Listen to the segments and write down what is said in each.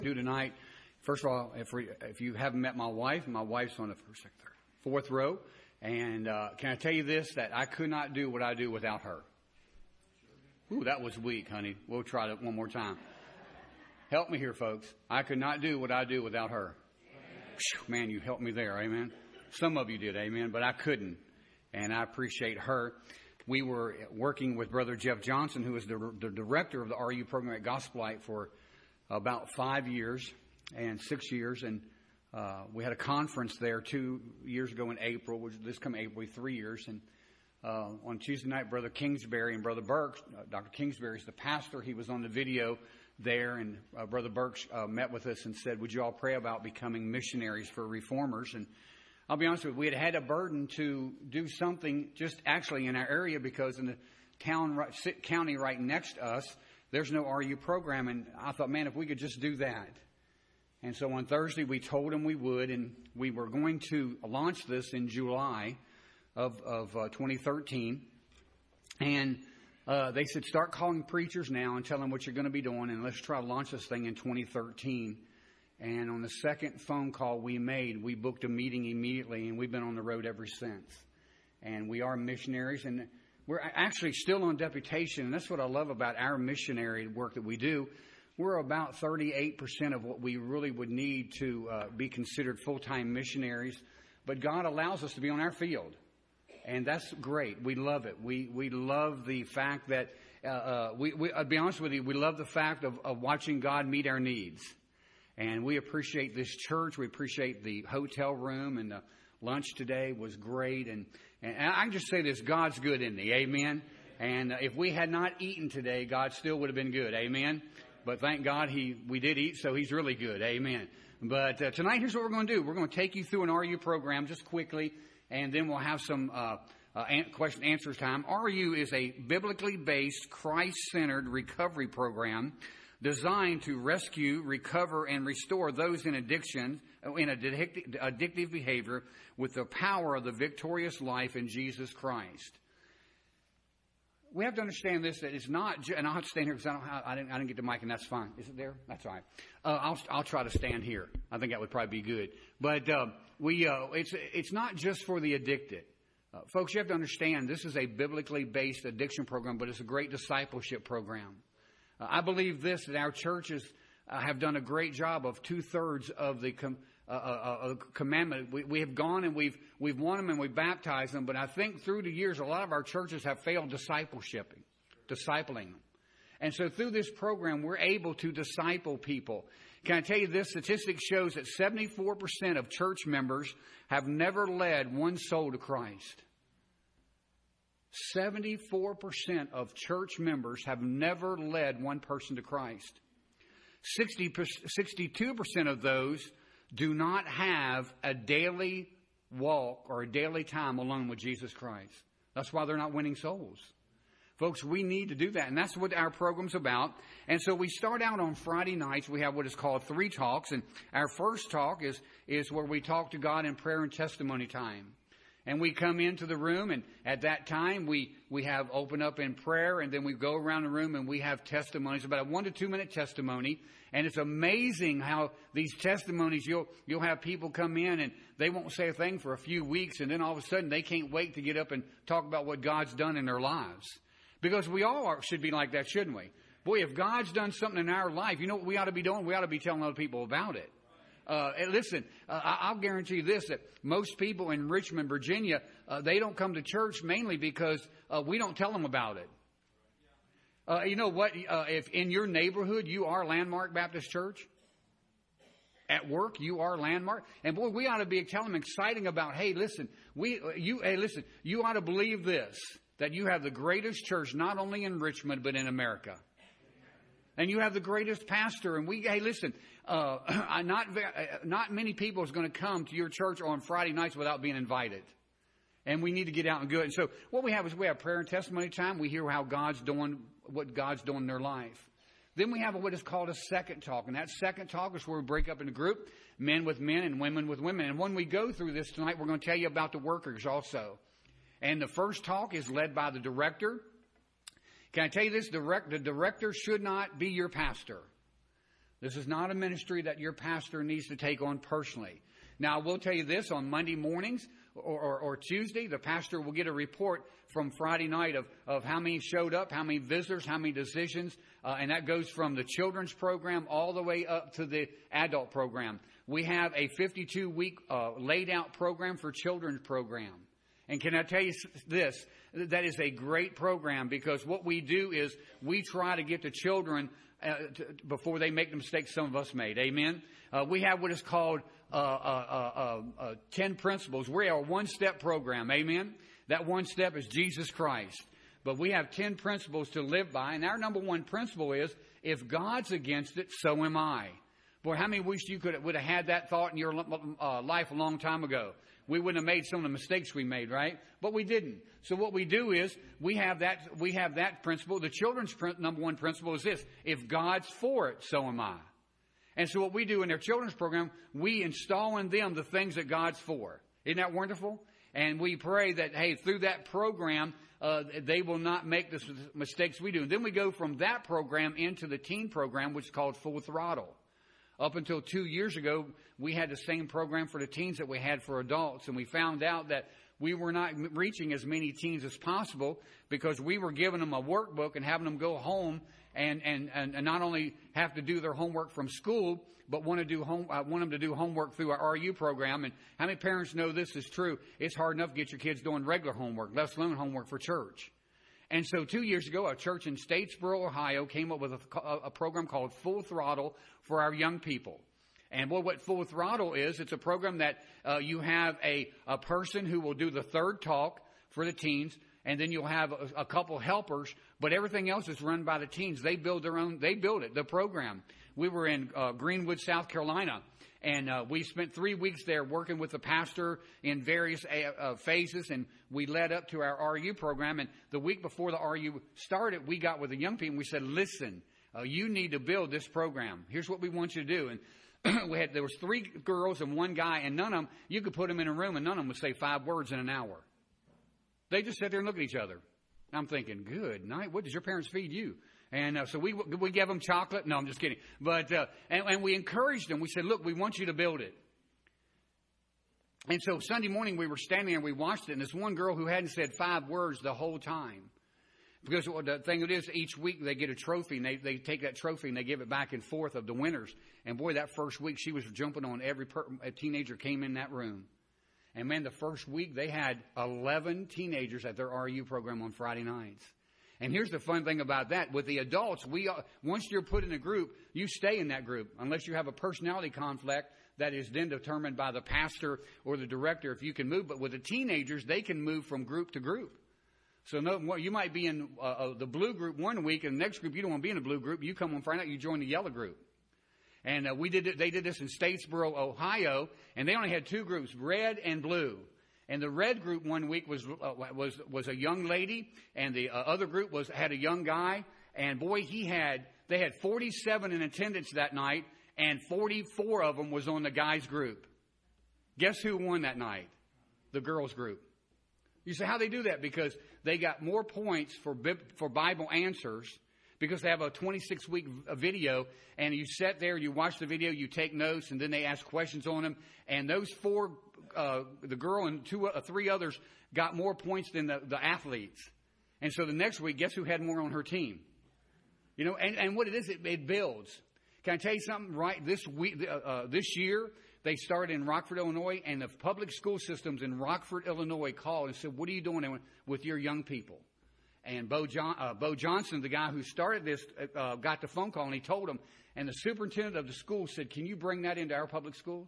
do tonight. First of all, if you haven't met my wife's on the first, second, third, fourth row. And can I tell you this, that I could not do what I do without her. Ooh, that was weak, honey. We'll try that one more time. Help me here, folks. I could not do what I do without her. Man, you helped me there, amen. Some of you did, amen, but I couldn't. And I appreciate her. We were working with Brother Jeff Johnson, who is the director of the RU program at Gospel Light for about 5 years and 6 years. And we had a conference there 2 years ago in April, which this coming April, 3 years. And on Tuesday night, Brother Kingsbury and Brother Burks, Dr. Kingsbury is the pastor. He was on the video there, and Brother Burks met with us and said, would you all pray about becoming missionaries for reformers? And I'll be honest with you, we had a burden to do something just actually in our area, because in the county right next to us, there's no RU program. And I thought, man, if we could just do that. And so on Thursday, we told them we would, and we were going to launch this in July of 2013. And they said, start calling preachers now and tell them what you're going to be doing, and let's try to launch this thing in 2013. And on the second phone call we made, we booked a meeting immediately, and we've been on the road ever since. And we are missionaries, and we're actually still on deputation, and that's what I love about our missionary work that we do. We're about 38% of what we really would need to be considered full-time missionaries, but God allows us to be on our field, and that's great. We love it. We love the fact that, I'll be honest with you, we love the fact of watching God meet our needs. And we appreciate this church. We appreciate the hotel room, and the lunch today was great. And I can just say this, God's good, isn't He? Amen. And if we had not eaten today, God still would have been good. Amen. But thank God we did eat, so He's really good. Amen. But tonight, here's what we're going to do. We're going to take you through an RU program just quickly, and then we'll have some question and answers time. RU is a biblically based, Christ-centered recovery program designed to rescue, recover, and restore those in addiction, in addictive behavior, with the power of the victorious life in Jesus Christ. We have to understand this, that it's not, and I'll have to stand here because I didn't get the mic, and that's fine. Is it there? That's all right. I'll try to stand here. I think that would probably be good. But it's not just for the addicted. Folks, you have to understand this is a biblically based addiction program, but it's a great discipleship program. I believe this, that our churches have done a great job of 2/3 of the commandment. We have gone and we've won them and we've baptized them, but I think through the years, a lot of our churches have failed discipling them. And so through this program, we're able to disciple people. Can I tell you this? Statistic shows that 74% of church members have never led one soul to Christ. 74% of church members have never led one person to Christ. 62% of those do not have a daily walk or a daily time alone with Jesus Christ. That's why they're not winning souls. Folks, we need to do that, and that's what our program's about. And so we start out on Friday nights. We have what is called 3 talks, and our first talk is where we talk to God in prayer and testimony time. And we come into the room, and at that time, we have open up in prayer, and then we go around the room, and we have testimonies, about a 1 to 2 minute testimony. And it's amazing how these testimonies, you'll have people come in, and they won't say a thing for a few weeks, and then all of a sudden, they can't wait to get up and talk about what God's done in their lives. Because we all should be like that, shouldn't we? Boy, if God's done something in our life, you know what we ought to be doing? We ought to be telling other people about it. And listen, I'll guarantee you this, that most people in Richmond, Virginia, they don't come to church mainly because we don't tell them about it. You know what? If in your neighborhood you are Landmark Baptist Church, at work you are Landmark, and boy, we ought to be telling them exciting about, hey, listen, you ought to believe this, that you have the greatest church not only in Richmond but in America. And you have the greatest pastor. And not many people is going to come to your church on Friday nights without being invited. And we need to get out and do it. And so what we have is we have prayer and testimony time. We hear how God's doing, what God's doing in their life. Then we have what is called a second talk. And that second talk is where we break up into group, men with men and women with women. And when we go through this tonight, we're going to tell you about the workers also. And the first talk is led by the director. Can I tell you this? The director should not be your pastor. This is not a ministry that your pastor needs to take on personally. Now, I will tell you this, on Monday mornings or Tuesday, the pastor will get a report from Friday night of how many showed up, how many visitors, how many decisions, and that goes from the children's program all the way up to the adult program. We have a 52-week laid out program for children's program. And can I tell you this? That is a great program, because what we do is we try to get the children before they make the mistakes some of us made. Amen? We have what is called 10 principles. We are a one-step program. Amen? That one step is Jesus Christ. But we have 10 principles to live by. And our number one principle is, if God's against it, so am I. Boy, how many wish you would have had that thought in your life a long time ago? We wouldn't have made some of the mistakes we made, right? But we didn't. So what we do is we have that principle. The children's number one principle is this: if God's for it, so am I. And so what we do in their children's program, we install in them the things that God's for. Isn't that wonderful? And we pray that, hey, through that program, they will not make the mistakes we do. And then we go from that program into the teen program, which is called Full Throttle. Up until 2 years ago, we had the same program for the teens that we had for adults. And we found out that we were not reaching as many teens as possible, because we were giving them a workbook and having them go home and not only have to do their homework from school, but want them to do homework through our RU program. And how many parents know this is true? It's hard enough to get your kids doing regular homework, let alone homework for church. And so 2 years ago, a church in Statesboro, Ohio, came up with a program called Full Throttle for our young people. And what Full Throttle is, it's a program that you have a person who will do the third talk for the teens, and then you'll have a couple helpers, but everything else is run by the teens. They build the program. We were in Greenwood, South Carolina, and we spent 3 weeks there working with the pastor in various phases, and we led up to our RU program. And the week before the RU started, we got with the young people and we said, listen, you need to build this program. Here's what we want you to do. And there was 3 girls and 1 guy, and none of them, you could put them in a room and none of them would say 5 words in an hour. They just sit there and look at each other. I'm thinking, good night. What does your parents feed you? And so we gave them chocolate. No, I'm just kidding. But and we encouraged them. We said, look, we want you to build it. And so Sunday morning we were standing there and we watched it. And this one girl who hadn't said 5 words the whole time. Because the thing it is, each week they get a trophy, and they take that trophy and they give it back and forth of the winners. And boy, that first week she was jumping on every teenager came in that room. And man, the first week they had 11 teenagers at their RU program on Friday nights. And here's the fun thing about that. With the adults, once you're put in a group, you stay in that group unless you have a personality conflict that is then determined by the pastor or the director if you can move. But with the teenagers, they can move from group to group. So you might be in the blue group one week, and the next group you don't want to be in the blue group. You come on Friday night, you join the yellow group. And they did this in Statesboro, Ohio, and they only had 2 groups, red and blue. And the red group one week was a young lady, and the other group had a young guy. And boy, they had 47 in attendance that night, and 44 of them was on the guys group. Guess who won that night? The girls group. You say, how they do that? Because they got more points for Bible answers, because they have a 26-week video, and you sit there, you watch the video, you take notes, and then they ask questions on them. And those 4, the girl and 3 others, got more points than the athletes. And so the next week, guess who had more on her team? You know, and what it is, it builds. Can I tell you something? Right, this year, they started in Rockford, Illinois, and the public school systems in Rockford, Illinois called and said, what are you doing with your young people? And Bo Johnson, the guy who started this, got the phone call, and he told them. And the superintendent of the school said, can you bring that into our public schools?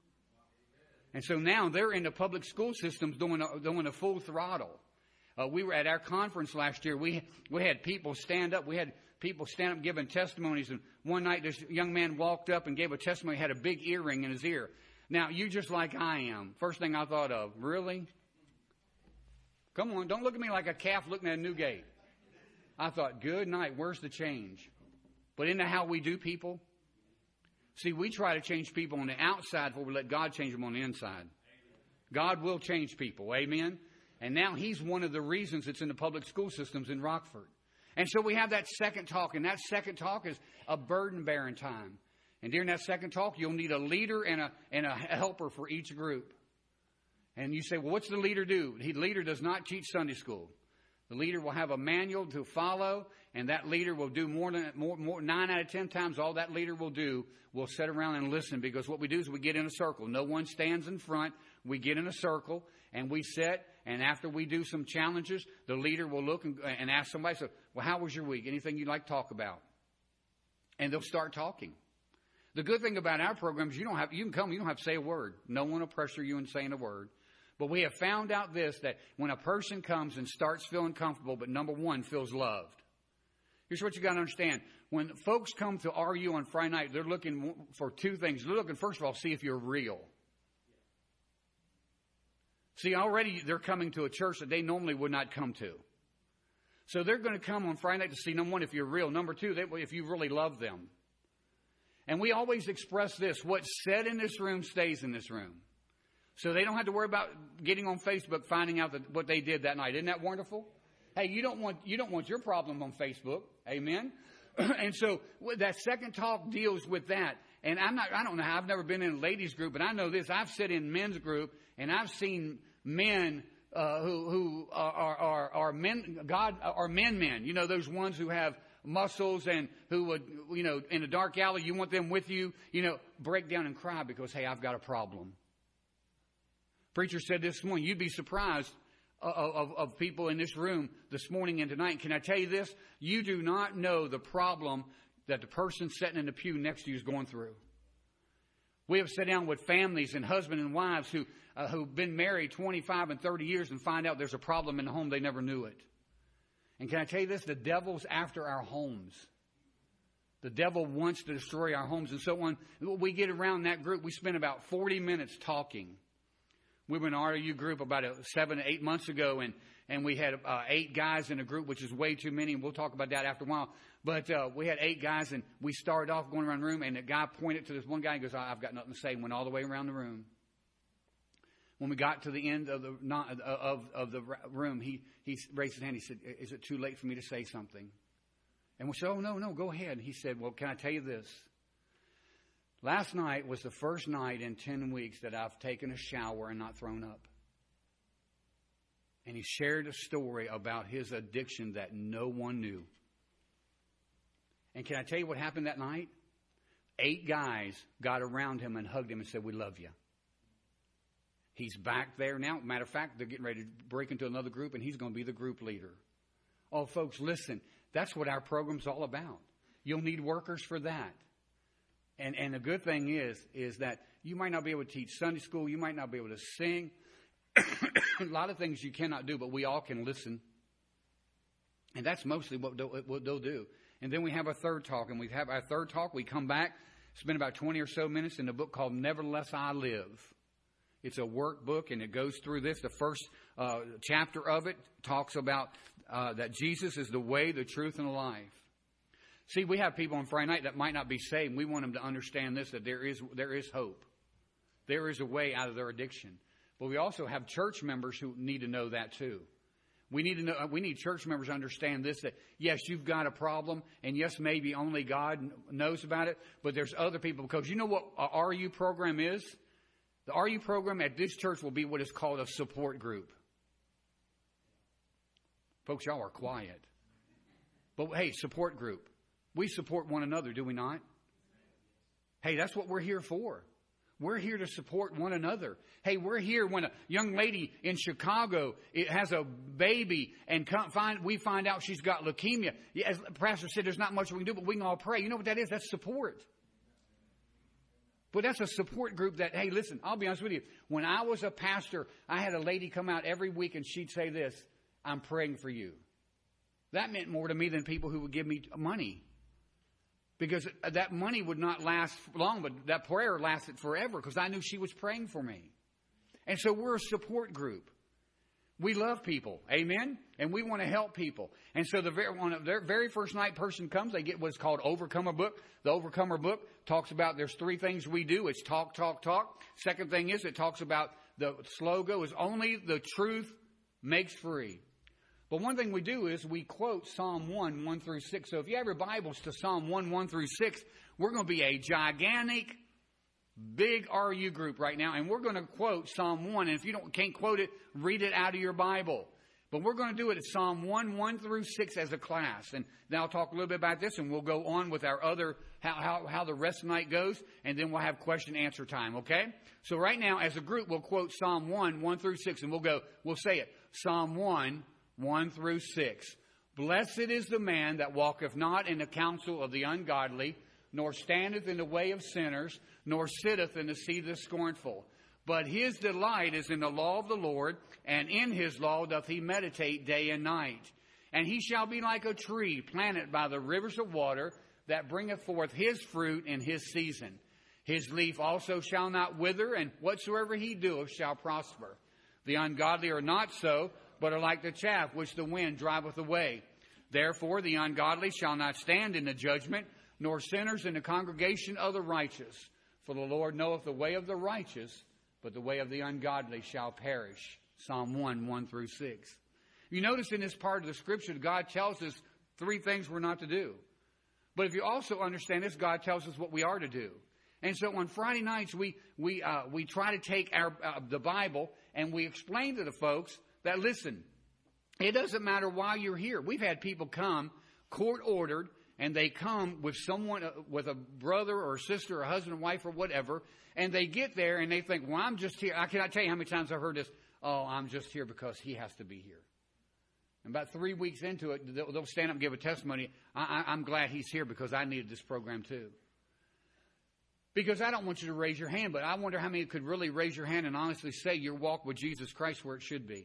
And so now they're in the public school systems doing a full throttle. We were at our conference last year. We had people stand up. We had people stand up giving testimonies. And one night this young man walked up and gave a testimony, had a big earring in his ear. Now, you just like I am. First thing I thought of, really? Come on, don't look at me like a calf looking at a new gate. I thought, good night, where's the change? But isn't that how we do people? See, we try to change people on the outside before we let God change them on the inside. God will change people, amen? And now he's one of the reasons it's in the public school systems in Rockford. And so we have that second talk, and that second talk is a burden-bearing time. And during that second talk, you'll need a leader and a helper for each group. And you say, well, what's the leader do? The leader does not teach Sunday school. The leader will have a manual to follow, and that leader will do more 9 out of 10 times. All that leader will do will sit around and listen, because what we do is we get in a circle. No one stands in front. We get in a circle and we sit. And after we do some challenges, the leader will look and ask somebody, so, well, how was your week? Anything you'd like to talk about? And they'll start talking. The good thing about our program is you can come, you don't have to say a word. No one will pressure you into saying a word. But we have found out this, that when a person comes and starts feeling comfortable, but number one, feels loved. Here's what you got to understand. When folks come to RU on Friday night, they're looking for two things. They're looking, first of all, see if you're real. See, already they're coming to a church that they normally would not come to. So they're going to come on Friday night to see, number one, if you're real. Number two, if you really love them. And we always express this: what's said in this room stays in this room. So they don't have to worry about getting on Facebook, finding out what they did that night. Isn't that wonderful? Hey, you don't want your problem on Facebook. Amen. And so that second talk deals with that. And I don't know how, I've never been in a ladies group, but I know this. I've sat in men's group and I've seen men who are men. God are men. You know, those ones who have muscles and who would, in a dark alley, you want them with you, break down and cry because, hey, I've got a problem. Preacher said this morning, you'd be surprised of people in this room this morning and tonight. Can I tell you this? You do not know the problem that the person sitting in the pew next to you is going through. We have sat down with families and husbands and wives who've been married 25 and 30 years and find out there's a problem in the home. They never knew it. And can I tell you this? The devil's after our homes. The devil wants to destroy our homes. And so when we get around that group, we spend about 40 minutes talking. We were in an RU group about 7 to 8 months ago, and we had 8 guys in a group, which is way too many, and we'll talk about that after a while. But we had 8 guys, and we started off going around the room, and the guy pointed to this one guy and goes, I've got nothing to say, and went all the way around the room. When we got to the end of the room, he raised his hand. He said, is it too late for me to say something? And we said, oh, no, go ahead. And he said, well, can I tell you this? Last night was the first night in 10 weeks that I've taken a shower and not thrown up. And he shared a story about his addiction that no one knew. And can I tell you what happened that night? 8 guys got around him and hugged him and said, we love you. He's back there now. Matter of fact, they're getting ready to break into another group, and he's going to be the group leader. Oh, folks, listen, that's what our program's all about. You'll need workers for that. And the good thing is that you might not be able to teach Sunday school. You might not be able to sing. A lot of things you cannot do, but we all can listen. And that's mostly what they'll do. And then we have a third talk. And we have our third talk. We come back, spend about 20 or so minutes in a book called Nevertheless I Live. It's a workbook, and it goes through this. The first chapter of it talks about that Jesus is the way, the truth, and the life. See, we have people on Friday night that might not be saved. We want them to understand this, that there is hope. There is a way out of their addiction. But we also have church members who need to know that too. We need church members to understand this, that yes, you've got a problem, and yes, maybe only God knows about it, but there's other people, because you know what our RU program is? The RU program at this church will be what is called a support group. Folks, y'all are quiet. But hey, support group. We support one another, do we not? Hey, that's what we're here for. We're here to support one another. Hey, we're here when a young lady in Chicago has a baby and we find out she's got leukemia. As the pastor said, there's not much we can do, but we can all pray. You know what that is? That's support. But that's a support group that, hey, listen, I'll be honest with you. When I was a pastor, I had a lady come out every week and she'd say this, I'm praying for you. That meant more to me than people who would give me money. Because that money would not last long, but that prayer lasted forever because I knew she was praying for me. And so we're a support group. We love people. Amen? And we want to help people. And so the very first night person comes, they get what's called Overcomer book. The Overcomer book talks about there's 3 things we do. It's talk, talk, talk. Second thing is it talks about the slogan is only the truth makes free. But one thing we do is we quote Psalm 1, 1 through 6. So if you have your Bibles to Psalm 1, 1 through 6, We're going to be a gigantic, big RU group right now, and we're going to quote Psalm 1. And if you can't quote it, read it out of your Bible. But we're going to do it at Psalm 1 through 6 as a class. And then I'll talk a little bit about this, and we'll go on with our other, how the rest of the night goes, and then we'll have question and answer time, okay? So right now, as a group, we'll quote Psalm 1 through 6, and we'll say it. Psalm 1 through 6. Blessed is the man that walketh not in the counsel of the ungodly, nor standeth in the way of sinners, nor sitteth in the seat of the scornful. But his delight is in the law of the Lord, and in his law doth he meditate day and night. And he shall be like a tree planted by the rivers of water, that bringeth forth his fruit in his season. His leaf also shall not wither, and whatsoever he doeth shall prosper. The ungodly are not so, but are like the chaff which the wind driveth away. Therefore the ungodly shall not stand in the judgment, nor sinners in the congregation of the righteous. For the Lord knoweth the way of the righteous, but the way of the ungodly shall perish. Psalm 1 through 6. You notice in this part of the Scripture, God tells us 3 things we're not to do. But if you also understand this, God tells us what we are to do. And so on Friday nights, we try to take the Bible and we explain to the folks that, listen, it doesn't matter why you're here. We've had people come, court-ordered, and they come with someone, with a brother or a sister or a husband or wife or whatever, and they get there and they think, well, I'm just here. I cannot tell you how many times I've heard this. Oh, I'm just here because he has to be here. And about 3 weeks into it, they'll stand up and give a testimony. I'm glad he's here because I needed this program too. Because I don't want you to raise your hand, but I wonder how many could really raise your hand and honestly say your walk with Jesus Christ where it should be.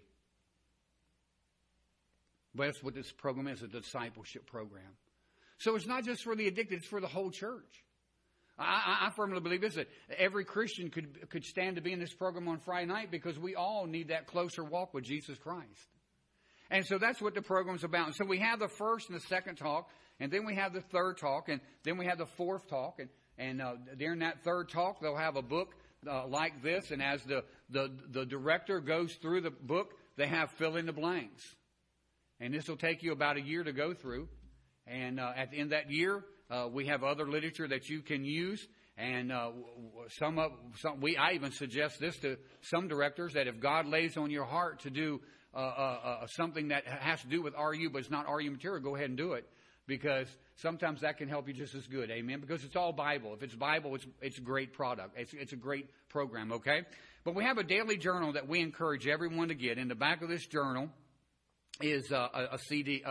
But that's what this program is, a discipleship program. So it's not just for the addicted, it's for the whole church. I firmly believe this, that every Christian could stand to be in this program on Friday night because we all need that closer walk with Jesus Christ. And so that's what the program's about. And so we have the first and the second talk, and then we have the third talk, and then we have the fourth talk. And during that third talk, they'll have a book like this. And as the director goes through the book, they have fill in the blanks. And this will take you about a year to go through. And at the end of that year, we have other literature that you can use. And I even suggest this to some directors, that if God lays on your heart to do something that has to do with RU, but it's not RU material, go ahead and do it. Because sometimes that can help you just as good. Amen. Because it's all Bible. If it's Bible, it's a great product. It's a great program. Okay. But we have a daily journal that we encourage everyone to get. In the back of this journal is a CD.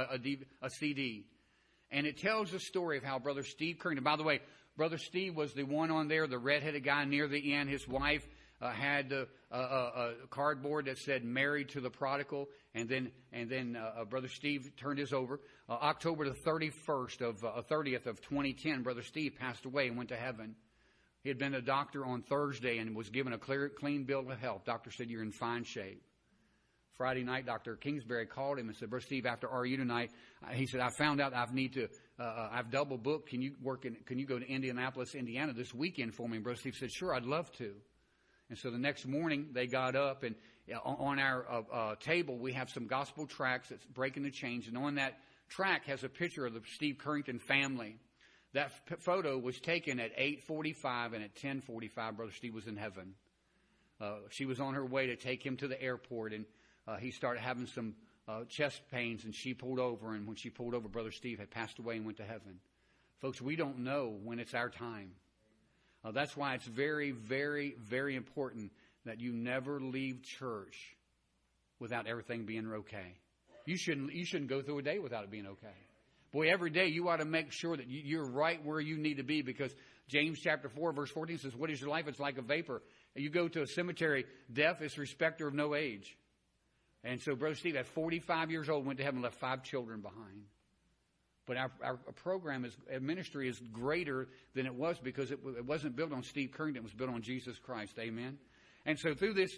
And it tells the story of how Brother Steve Currington. By the way, Brother Steve was the one on there, the redheaded guy near the end. His wife had a cardboard that said "Married to the Prodigal," and then Brother Steve turned his over. October the 30th of 2010, Brother Steve passed away and went to heaven. He had been a doctor on Thursday and was given a clean bill of health. Doctor said, "You're in fine shape." Friday night, Dr. Kingsbury called him and said, "Brother Steve, after RU tonight," he said, "I found out I've double booked. Can you go to Indianapolis, Indiana this weekend for me?" And Brother Steve said, "Sure, I'd love to." And so the next morning they got up, and on our table we have some gospel tracts that's breaking the chains. And on that tract has a picture of the Steve Currington family. That photo was taken at 8:45, and at 10:45 Brother Steve was in heaven. She was on her way to take him to the airport, and he started having some chest pains, and she pulled over. And when she pulled over, Brother Steve had passed away and went to heaven. Folks, we don't know when it's our time. That's why it's very, very, very important that you never leave church without everything being okay. You shouldn't go through a day without it being okay. Boy, every day you ought to make sure that you're right where you need to be, because James chapter 4, verse 14 says, "What is your life? It's like a vapor." You go to a cemetery, death is respecter of no age. And so Brother Steve, at 45 years old, went to heaven and left 5 children behind. But our program ministry is greater than it was, because it wasn't built on Steve Currington. It was built on Jesus Christ. Amen. And so through this,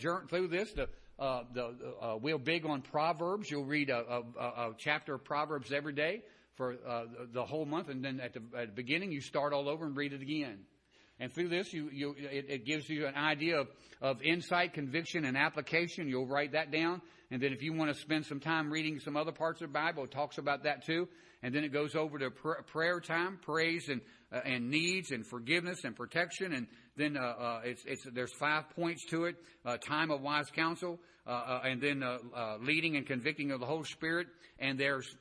we're big on Proverbs. You'll read a chapter of Proverbs every day for the whole month, and then at the beginning you start all over and read it again. And through this, it gives you an idea of insight, conviction, and application. You'll write that down. And then if you want to spend some time reading some other parts of the Bible, it talks about that too. And then it goes over to prayer time, praise and needs and forgiveness and protection. And then there's 5 points to it: time of wise counsel, and then leading and convicting of the Holy Spirit. And there's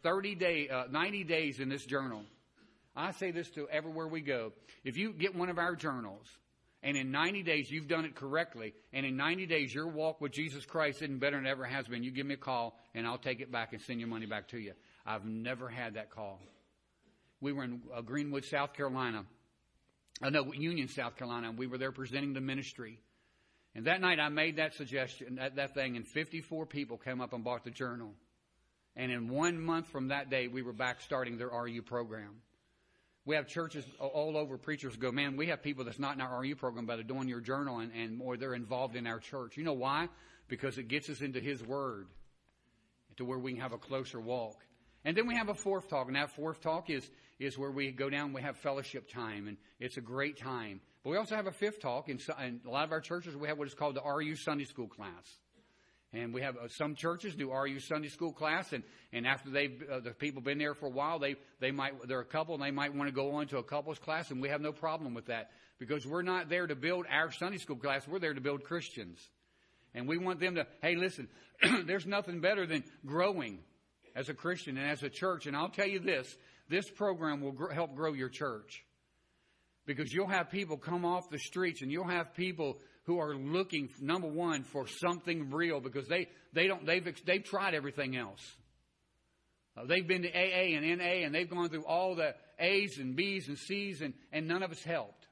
90 days in this journal. I say this to everywhere we go: if you get one of our journals, and in 90 days you've done it correctly, and in 90 days your walk with Jesus Christ isn't better than it ever has been, you give me a call and I'll take it back and send your money back to you. I've never had that call. We were in Greenwood, South Carolina. Union, South Carolina. And we were there presenting the ministry. And that night I made that suggestion, that thing, and 54 people came up and bought the journal. And in 1 month from that day, we were back starting their RU program. We have churches all over. Preachers go, man, we have people that's not in our RU program, but are doing your journal and more. They're involved in our church. You know why? Because it gets us into His Word to where we can have a closer walk. And then we have a fourth talk, and that fourth talk is where we go down, we have fellowship time, and it's a great time. But we also have a fifth talk. In a lot of our churches, we have what is called the RU Sunday School class. And we have some churches do RU Sunday School class, and after the people been there for a while, they're a couple, and they might want to go on to a couples class, and we have no problem with that, because we're not there to build our Sunday School class, we're there to build Christians. And we want them to, hey, listen, there's nothing better than growing as a Christian and as a church. And I'll tell you this program will help grow your church. Because you'll have people come off the streets, and you'll have people who are looking, number one, for something real, because they've tried everything else. They've been to AA and NA, and they've gone through all the A's and B's and C's, and none of it's helped.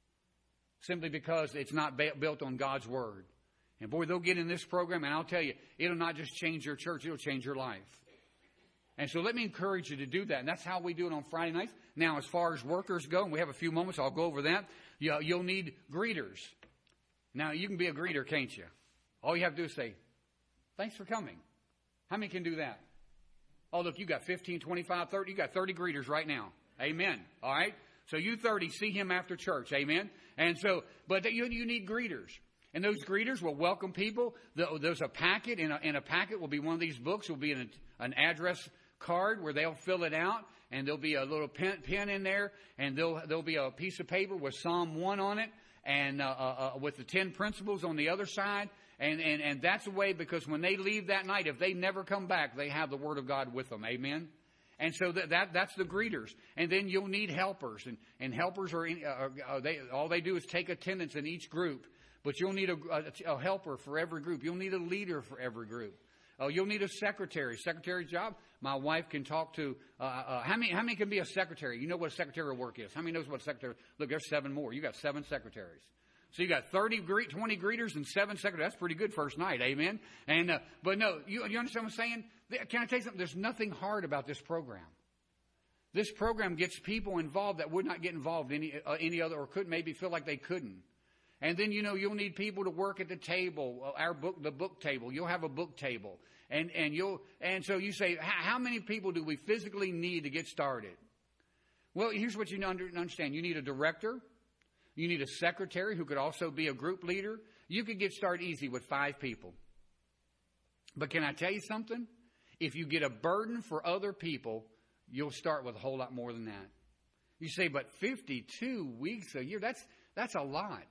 Simply because it's not built on God's Word. And boy, they'll get in this program, and I'll tell you, it'll not just change your church, it'll change your life. And so let me encourage you to do that. And that's how we do it on Friday nights. Now, as far as workers go, and we have a few moments, I'll go over that. You'll need greeters. Now, you can be a greeter, can't you? All you have to do is say, thanks for coming. How many can do that? Oh, look, you got 15, 25, 30. You got 30 greeters right now. Amen. All right? So you 30, see him after church. Amen. And so, but you need greeters. And those greeters will welcome people. There's a packet. In a packet will be one of these books. Will be an address card where they'll fill it out. And there'll be a little pen in there. And there'll be a piece of paper with Psalm 1 on it. And with the 10 principles on the other side. And that's the way, because when they leave that night, if they never come back, they have the Word of God with them. Amen. And so that's the greeters. And then you'll need helpers. And helpers all they do is take attendance in each group. But you'll need a helper for every group. You'll need a leader for every group. You'll need a secretary. Secretary's job, my wife can talk to. How many can be a secretary? You know what a secretarial work is. How many knows what a secretary? Look, there's 7 more. You got 7 secretaries. So you got 20 greeters and 7 secretaries. That's pretty good first night. Amen. And but no, you understand what I'm saying? Can I tell you something? There's nothing hard about this program. This program gets people involved that would not get involved any other, or could maybe feel like they couldn't. And then, you'll need people to work at the table, the book table. You'll have a book table. And so you say, how many people do we physically need to get started? Well, here's what you need to understand. You need a director. You need a secretary who could also be a group leader. You could get started easy with 5 people. But can I tell you something? If you get a burden for other people, you'll start with a whole lot more than that. You say, but 52 weeks a year, that's a lot.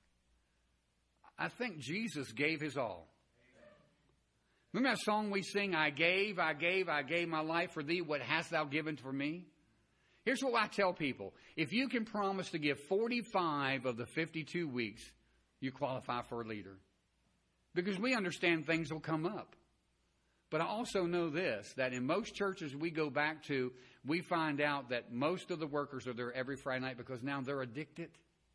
I think Jesus gave his all. Remember that song we sing, I gave my life for thee. What hast thou given for me? Here's what I tell people. If you can promise to give 45 of the 52 weeks, you qualify for a leader. Because we understand things will come up. But I also know this, that in most churches we go back to, we find out that most of the workers are there every Friday night because now they're addicted.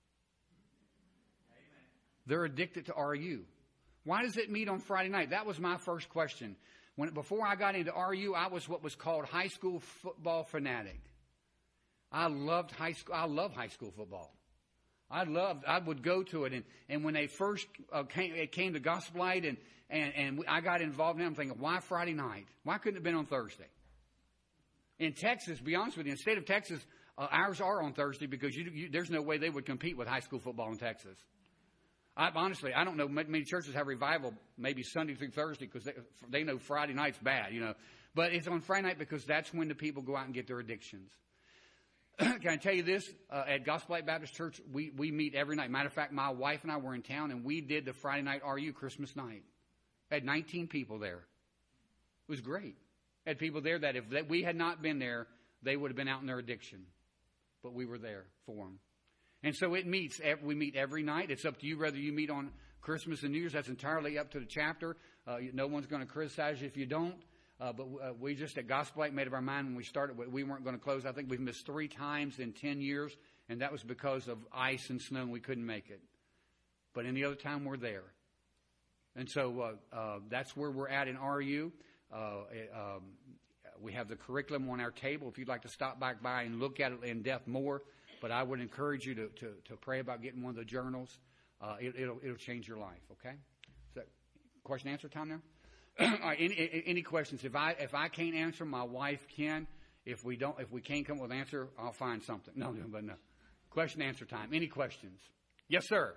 They're addicted to RU. Why does it meet on Friday night? That was my first question. Before I got into RU, I was what was called high school football fanatic. I love high school football. I would go to it. And when they first came to Gospel Light and I got involved in it, I'm thinking, why Friday night? Why couldn't it have been on Thursday? In Texas, to be honest with you, in the state of Texas, ours are on Thursday because there's no way they would compete with high school football in Texas. Honestly, I don't know. Many churches have revival maybe Sunday through Thursday because they know Friday night's bad, But it's on Friday night because that's when the people go out and get their addictions. Can I tell you this? At Gospel Light Baptist Church, we meet every night. Matter of fact, my wife and I were in town, and we did the Friday night RU Christmas night. Had 19 people there. It was great. Had people there that if we had not been there, they would have been out in their addiction. But we were there for them. And so we meet every night. It's up to you whether you meet on Christmas and New Year's. That's entirely up to the chapter. No one's going to criticize you if you don't. But we just at Gospel Light made up our mind when we started, we weren't going to close. I think we've missed 3 times in 10 years, and that was because of ice and snow, and we couldn't make it. But any other time, we're there. And so that's where we're at in RU. We have the curriculum on our table if you'd like to stop back by and look at it in depth more. But I would encourage you to pray about getting one of the journals. It'll change your life, okay? Is that question answer time now? All right, any questions? If I can't answer, my wife can. If we can't come up with an answer, I'll find something. No. Question answer time. Any questions? Yes, sir.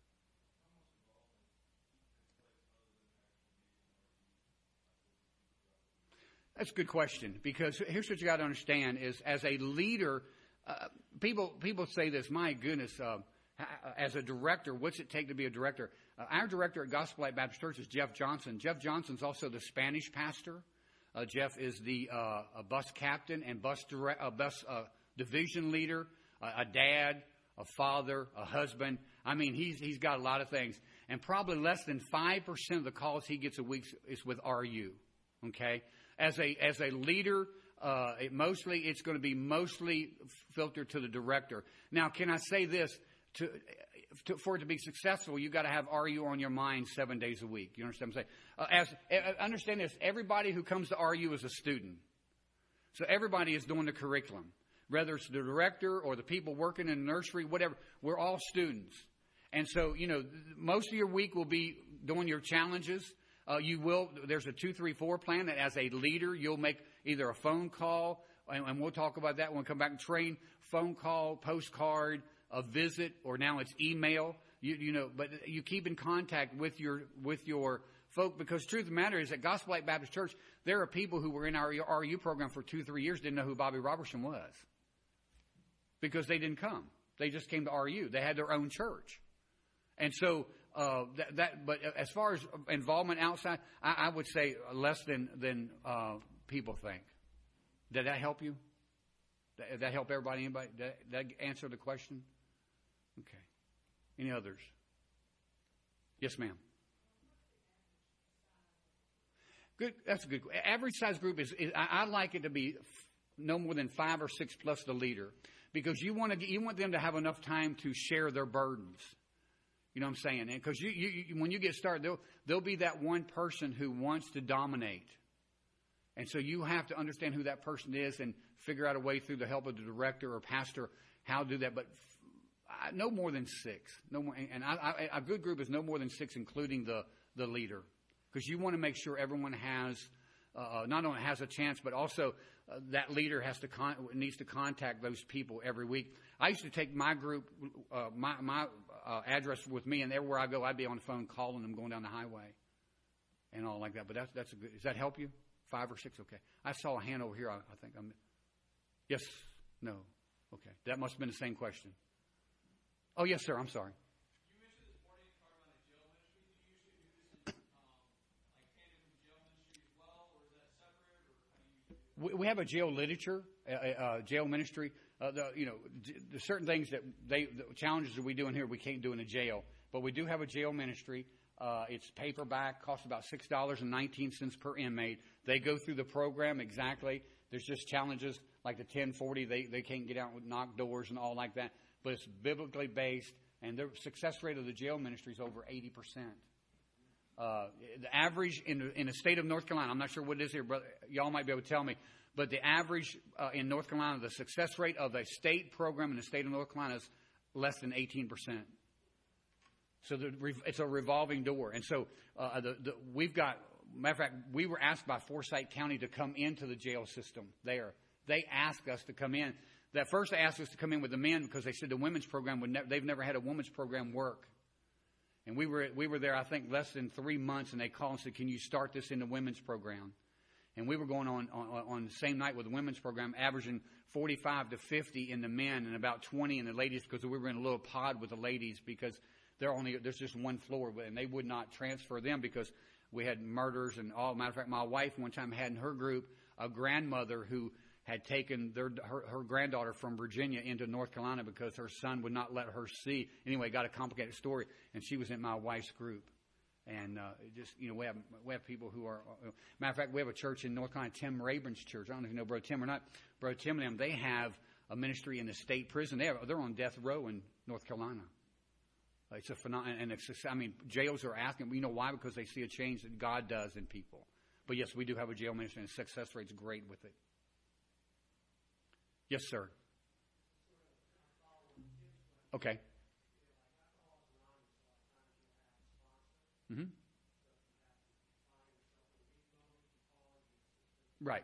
That's a good question, because here's what you got to understand is as a leader, people say this, my goodness, as a director, what's it take to be a director? Our director at Gospel Light Baptist Church is Jeff Johnson. Jeff Johnson's also the Spanish pastor. Jeff is the bus captain and bus division leader, a dad, a father, a husband. I mean, he's got a lot of things. And probably less than 5% of the calls he gets a week is with RU. Okay? As a leader, it's going to be mostly filtered to the director. Now, can I say this? For it to be successful, you've got to have RU on your mind 7 days a week. You understand what I'm saying? Understand this. Everybody who comes to RU is a student. So everybody is doing the curriculum. Whether it's the director or the people working in the nursery, whatever, we're all students. And so, most of your week will be doing your challenges. There's a 2, 3, 4 plan that as a leader, you'll make either a phone call, and we'll talk about that when we come back and train, phone call, postcard, a visit, or now it's email, but you keep in contact with your folk, because the truth of the matter is at Gospel Light Baptist Church, there are people who were in our RU program for 2, 3 years, didn't know who Bobby Robertson was. Because they didn't come. They just came to RU. They had their own church. And so, but as far as involvement outside, I would say less than people think. Did that help you? Did that help everybody? Anybody? Did that answer the question? Okay. Any others? Yes, ma'am. Good. That's a good. Average size group is I like it to be no more than 5 or 6 plus the leader, because you want them to have enough time to share their burdens. You know what I'm saying? And because you when you get started, there'll be that one person who wants to dominate. And so you have to understand who that person is and figure out a way through the help of the director or pastor how to do that. But no more than 6. No more. And a good group is no more than 6, including the leader. Because you want to make sure everyone has, not only has a chance, but also that leader needs to contact those people every week. I used to take my group, my address with me, and everywhere I go, I'd be on the phone calling them going down the highway and all like that. But that's a good. Does that help you? 5 or 6? Okay. I saw a hand over here. I think yes. No. Okay. That must have been the same question. Oh, yes, sir. I'm sorry. You mentioned this morning talking about a jail ministry. Do you usually do this like tandem with jail ministry as well, or is that separate, or how do you usually do it? We have a jail literature, jail ministry. The certain things the challenges that we do in here, we can't do in a jail. But we do have a jail ministry. It's paperback, costs about $6.19 per inmate. They go through the program exactly. There's just challenges like the 1040. They can't get out with knock doors and all like that. But it's biblically based, and the success rate of the jail ministry is over 80%. The average in the state of North Carolina, I'm not sure what it is here, but y'all might be able to tell me, but the average in North Carolina, the success rate of a state program in the state of North Carolina is less than 18%. So it's a revolving door. And so we've got, matter of fact, we were asked by Forsyth County to come into the jail system there. They asked us to come in. At first they asked us to come in with the men because they said the women's program they've never had a women's program work. And we were there, I think, less than 3 months, and they called and said, can you start this in the women's program? And we were going on the same night with the women's program, averaging 45 to 50 in the men and about 20 in the ladies, because we were in a little pod with the ladies because there's just one floor, and they would not transfer them because we had murders and all. Matter of fact, my wife one time had in her group a grandmother who had taken her granddaughter from Virginia into North Carolina because her son would not let her see. Anyway, got a complicated story, and she was in my wife's group. And we have people who are. Matter of fact, we have a church in North Carolina, Tim Rayburn's church. I don't know if you know Brother Tim or not. Brother Tim and them, they have a ministry in the state prison. They're on death row in North Carolina. It's a phenomenon, and jails are asking. You know why? Because they see a change that God does in people. But yes, we do have a jail ministry, and success rate's great with it. Yes, sir. Okay. Mm-hmm. Right.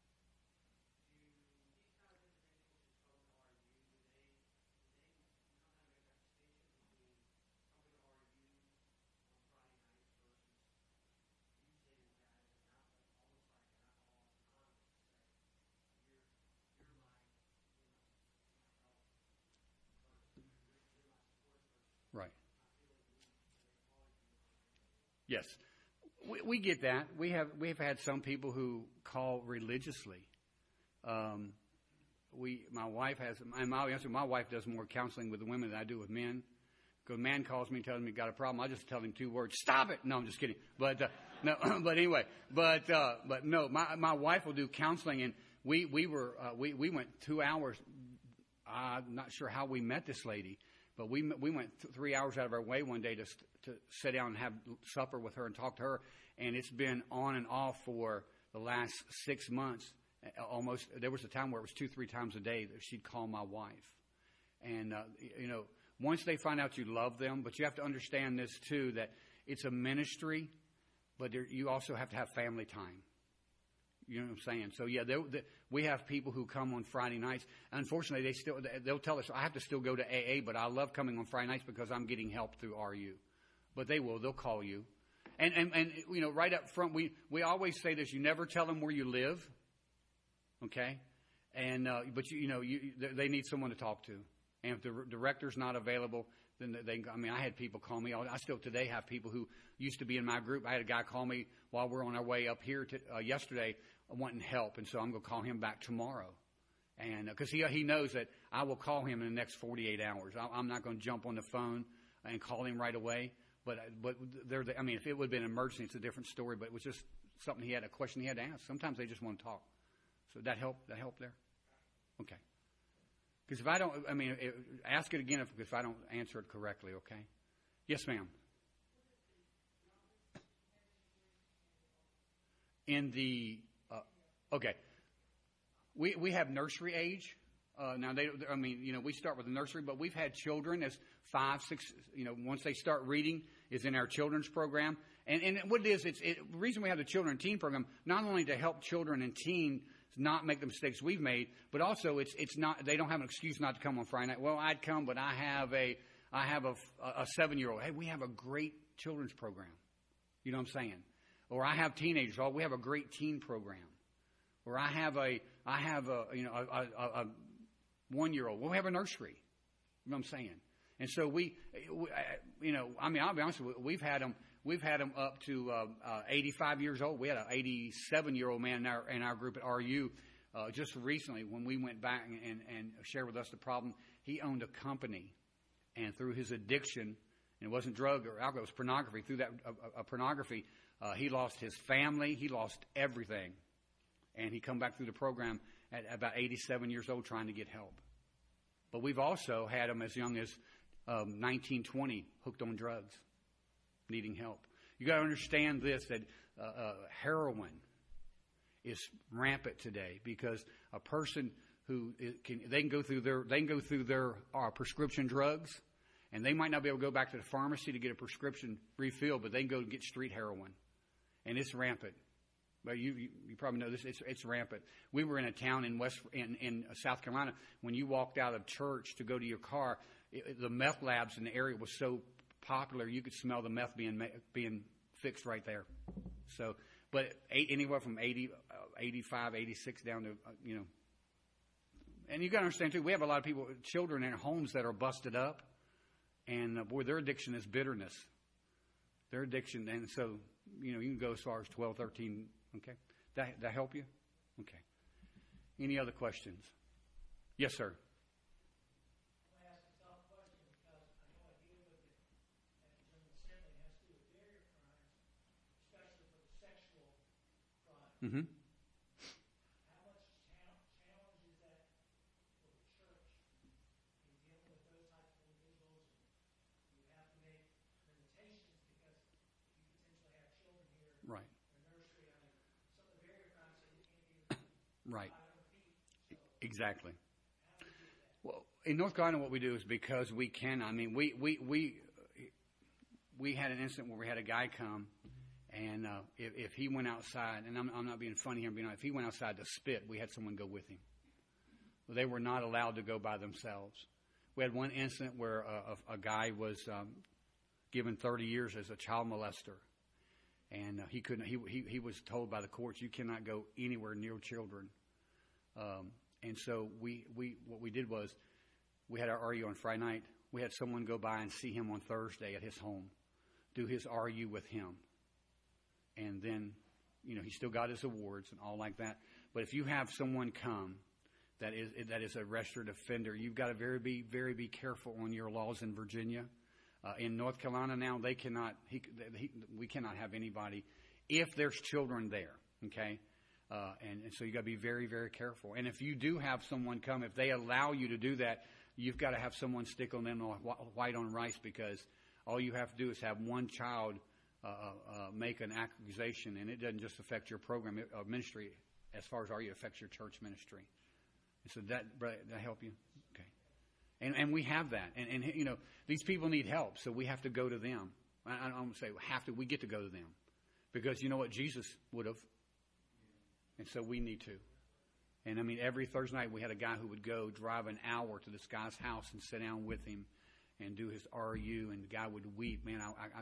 Right. Yes. We get that. We've had some people who call religiously. My wife has, and my wife does more counseling with the women than I do with men. Because a man calls me, telling me got a problem, I just tell him 2 words: stop it. No, I'm just kidding. But no, but anyway, but no, my wife will do counseling, and we went 2 hours. I'm not sure how we met this lady, but we went 3 hours out of our way one day to sit down and have supper with her and talk to her. And it's been on and off for the last 6 months. Almost, there was a time where it was 2-3 times a day that she'd call my wife. And, once they find out you love them, but you have to understand this too, that it's a ministry, but you also have to have family time. You know what I'm saying? So yeah, we have people who come on Friday nights. Unfortunately, they'll tell us I have to still go to AA, but I love coming on Friday nights because I'm getting help through RU. But they'll call you, and right up front, we always say this: you never tell them where you live, okay? And but they need someone to talk to, and if the director's not available, then I had people call me. I still today have people who used to be in my group. I had a guy call me while we're on our way up here yesterday, wanting help, and so I'm going to call him back tomorrow, and because he knows that I will call him in the next 48 hours. I'm not going to jump on the phone and call him right away. But if it would have been an emergency, it's a different story. But it was just something a question he had to ask. Sometimes they just want to talk. So that help there? Okay. Because if I don't, ask it again if I don't answer it correctly, okay? Yes, ma'am. Okay. We have nursery age. Now we start with the nursery, but we've had children as 5, 6, once they start reading is in our children's program. And what it is, the reason we have the children and teen program, not only to help children and teens not make the mistakes we've made, but also it's not, they don't have an excuse not to come on Friday night. Well, I'd come, but I have a 7-year-old. Hey, we have a great children's program. You know what I'm saying? Or I have teenagers. Oh, we have a great teen program. Or I have a 1-year-old. Well, we have a nursery. You know what I'm saying? And so I'll be honest with you, we've had them up to 85 years old. We had an 87-year-old man in our group at RU just recently when we went back and shared with us the problem. He owned a company, and through his addiction, and it wasn't drug or alcohol, it was pornography. Through that pornography, he lost his family. He lost everything. And he come back through the program at about 87 years old trying to get help. But we've also had him as young as 19, 20, hooked on drugs, needing help. You got to understand this, that heroin is rampant today because a person who they can go through their prescription drugs, and they might not be able to go back to the pharmacy to get a prescription refilled, but they can go get street heroin, and it's rampant. But you probably know this. It's rampant. We were in a town in South Carolina. When you walked out of church to go to your car, the meth labs in the area was so popular, you could smell the meth being fixed right there. So, but anywhere from 85, 86 down to, and you got to understand too, we have a lot of people, children in homes that are busted up, and boy, their addiction is bitterness. Their addiction, and so, you can go as far as 12, 13, okay? That help you? Okay. Any other questions? Yes, sir. Mm-hmm. How much challenge is that for the church in dealing with those types of individuals? You have to make limitations because you potentially have children here Right. in the nursery. I mean, some of the barrier crimes say you can't be Right. 500 feet. So Exactly. how do you do that? Well, in North Carolina, what we do is because we can. I mean, we had an incident where we had a guy come. And if he went outside, and I'm not being funny here, if he went outside to spit, we had someone go with him. They were not allowed to go by themselves. We had one incident where a guy was given 30 years as a child molester, and he couldn't. He was told by the courts, you cannot go anywhere near children. And so what we did was, we had our RU on Friday night. We had someone go by and see him on Thursday at his home, do his RU with him. And then, he still got his awards and all like that. But if you have someone come that is a registered offender, you've got to be very careful on your laws in Virginia. In North Carolina now, we cannot have anybody if there's children there. Okay, and so you got to be very, very careful. And if you do have someone come, if they allow you to do that, you've got to have someone stick on them white on rice, because all you have to do is have one child make an accusation, and it doesn't just affect your program ministry as far as it affects your church ministry. And so that help you? Okay. And we have that. And these people need help, so we have to go to them. I don't say have to. We get to go to them. Because you know what? Jesus would have. And so we need to. And I mean, every Thursday night we had a guy who would go drive an hour to this guy's house and sit down with him and do his RU, and the guy would weep. Man,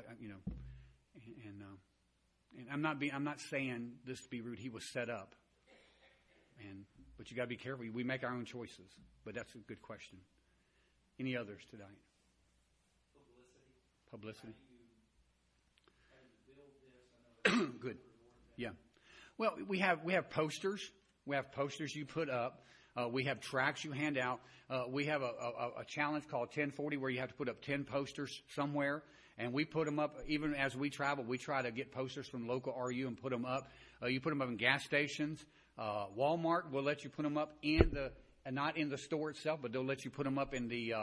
and I'm not saying this to be rude. He was set up, but you got to be careful. We make our own choices, but that's a good question. Any others tonight? Publicity. How do you build this? Good. Yeah. Well, we have posters. We have posters you put up. We have tracts you hand out. We have a challenge called 1040 where you have to put up 10 posters somewhere. And we put them up, even as we travel, we try to get posters from local RU and put them up. You put them up in gas stations. Walmart will let you put them up not in the store itself, but they'll let you put them up in the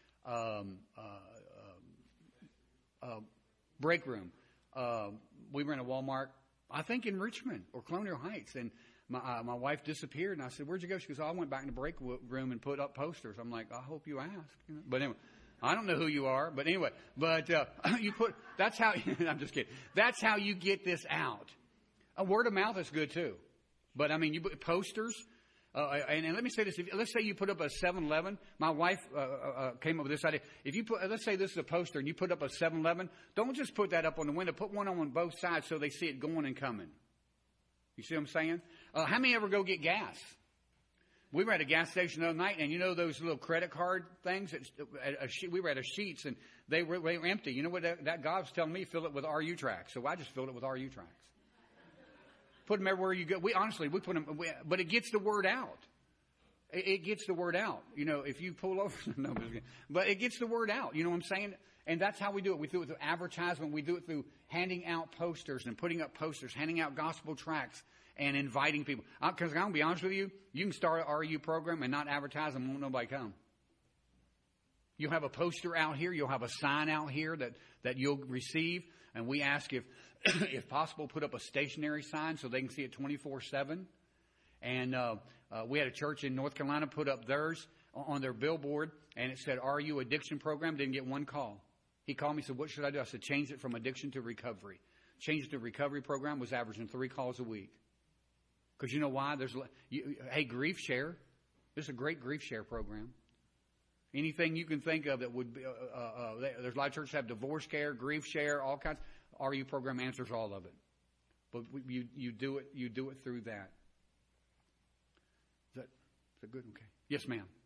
break room. We were in a Walmart, I think in Richmond or Colonial Heights, and my wife disappeared, and I said, "Where'd you go?" She goes, "Oh, I went back in the break room and put up posters." I'm like, "I hope you asked." But anyway. I don't know who you are, but anyway, that's how, I'm just kidding. That's how you get this out. A word of mouth is good too. But I mean, you put posters, and let me say this, let's say you put up a 7-Eleven. My wife, came up with this idea. If you let's say this is a poster and you put up a 7-Eleven, don't just put that up on the window, put one on both sides so they see it going and coming. You see what I'm saying? How many ever go get gas? We were at a gas station the other night, and those little credit card things? We were at a Sheetz, and they were empty. You know what that guy was telling me? Fill it with RU tracks. So I just filled it with RU tracks. Put them everywhere you go. We put them, but it gets the word out. It gets the word out. If you pull over, no, but it gets the word out. You know what I'm saying? And that's how we do it. We do it through advertisement. We do it through handing out posters and putting up posters, handing out gospel tracts, and inviting people. Because I'm going to be honest with you, you can start an RU program and not advertise and won't nobody come. You'll have a poster out here. You'll have a sign out here that you'll receive. And we ask if possible, put up a stationary sign so they can see it 24/7. And we had a church in North Carolina put up theirs on their billboard, and it said RU addiction program. Didn't get one call. He called me and said, "What should I do?" I said, "Change it from addiction to recovery." Change it to recovery program. Was averaging 3 calls a week. Because you know why? Hey, Grief Share. There's a great Grief Share program. Anything you can think of that would be, there's a lot of churches have divorce care, grief share, all kinds. RU program answers all of it. But you do it through that. Is that good? Okay. Yes, ma'am.